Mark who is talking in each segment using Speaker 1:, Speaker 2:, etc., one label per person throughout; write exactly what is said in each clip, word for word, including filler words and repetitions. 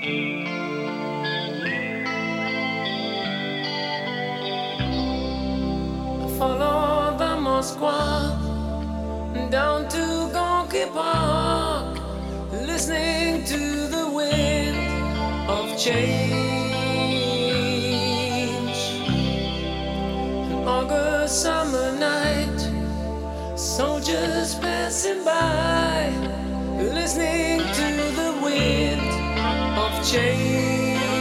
Speaker 1: Follow the Moskva down to Gonky Park, listening to the wind of change. An August summer night, soldiers passing by, listening to the wind of change.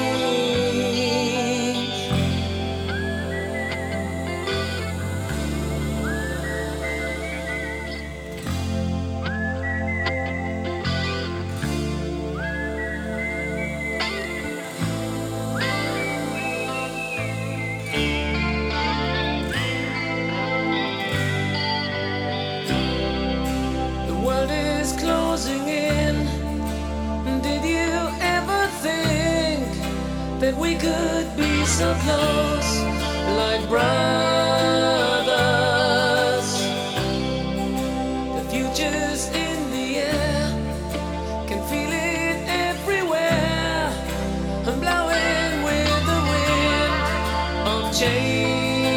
Speaker 1: Closing in. Did you ever think that we could be so close, like brothers? The future's in the air, can feel it everywhere. I'm blowing with the wind of change.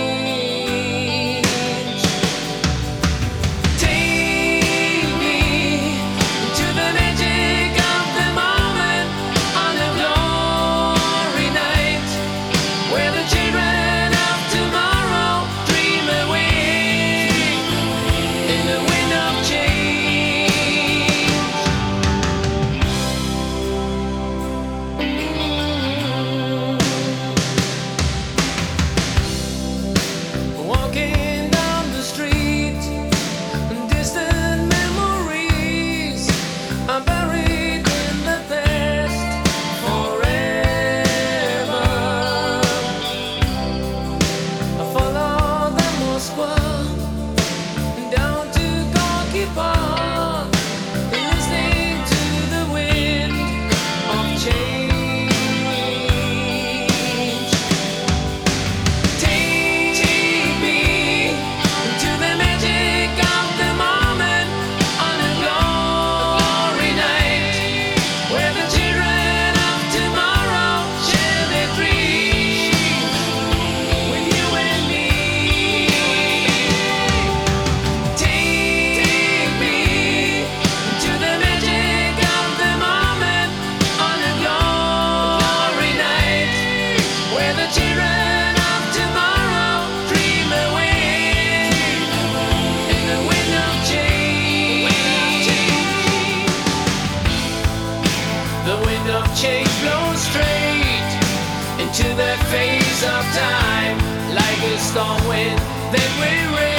Speaker 1: Change blows straight into that phase of time, like a storm wind that we raise.